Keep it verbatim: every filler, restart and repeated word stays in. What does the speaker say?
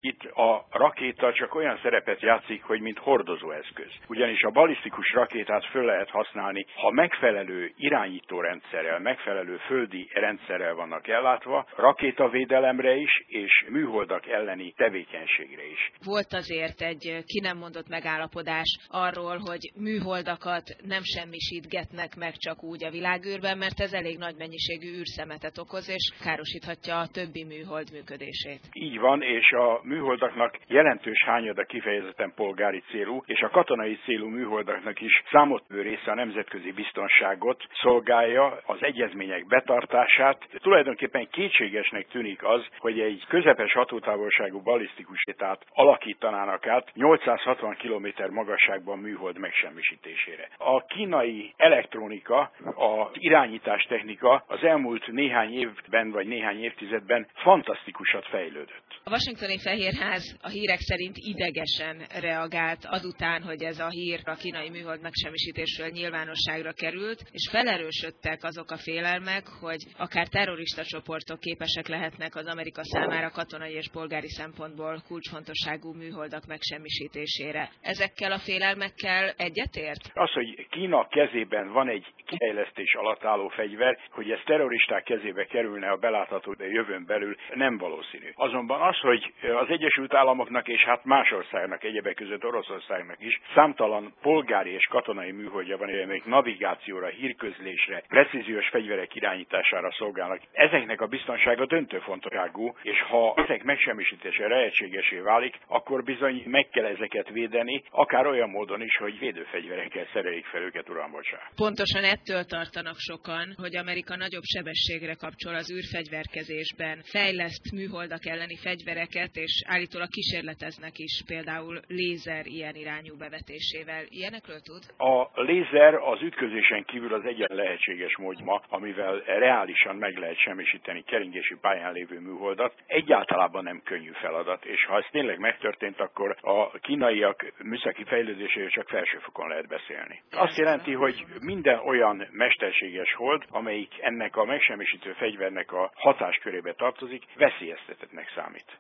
Itt a rakéta csak olyan szerepet játszik, hogy mint hordozóeszköz. Ugyanis a balisztikus rakétát föl lehet használni, ha megfelelő irányítórendszerrel, megfelelő földi rendszerrel vannak ellátva, rakétavédelemre is és műholdak elleni tevékenységre is. Volt azért egy ki nem mondott megállapodás arról, hogy műholdakat nem semmisítgetnek meg csak úgy a világűrben, mert ez elég nagy mennyiségű űrszemetet okoz, és károsíthatja a többi műhold működését. Így van, és a műholdaknak jelentős hányada kifejezetten polgári célú, és a katonai célú műholdaknak is számottevő része a nemzetközi biztonságot szolgálja, az egyezmények betartását. Tulajdonképpen kétségesnek tűnik az, hogy egy közepes hatótávolságú balisztikus rakétát alakítanának át nyolcszázhatvan kilométer magasságban műhold megsemmisítésére. A kínai elektronika, az irányítástechnika az elmúlt néhány évben vagy néhány évtizedben fantasztikusat fejlődött. A Washingtoni Fehérház a hírek szerint idegesen reagált azután, hogy ez a hír a kínai műhold megsemmisítésről nyilvánosságra került, és felerősödtek azok a félelmek, hogy akár terrorista csoportok képesek lehetnek az Amerika számára katonai és polgári szempontból kulcsfontosságú műholdak megsemmisítésére. Ezekkel a félelmekkel egyetért? Az, hogy Kína kezében van egy kifejlesztés alatt álló fegyver, hogy ez terroristák kezébe kerülne a belátható jövőn belül, nem valószínű. Azonban az, hogy az Egyesült Államoknak és hát más országnak, egyebek között Oroszországnak is számtalan polgári és katonai műholdja van, amelyek navigációra, hírközlésre, precíziós fegyverek irányítására szolgálnak. Ezeknek a biztonsága döntő fontosságú, és ha ezek megsemmisítése lehetségesé válik, akkor bizony meg kell ezeket védeni, akár olyan módon is, hogy védőfegyverekkel szerelik fel őket, uram, bocsánat. Pontosan ettől tartanak sokan, hogy Amerika nagyobb sebességre kapcsol az űrfegyverkezésben, fejleszt műholdak elleni fegyvereket, és állítólag kísérleteznek is például lézer ilyen irányú bevetésével. Ilyenekről tud? A lézer az ütközésen kívül az egyetlen lehetséges módja, amivel reálisan meg lehet semmisíteni keringési pályán lévő műholdat. Egyáltalában nem könnyű feladat, és ha ez tényleg megtörtént, akkor a kínaiak műszaki fejlődéséről csak felsőfokon lehet beszélni. Azt jelenti, hogy minden olyan mesterséges hold, amelyik ennek a megsemmisítő fegyvernek a hatáskörébe tartozik, veszélyeztetettnek számít.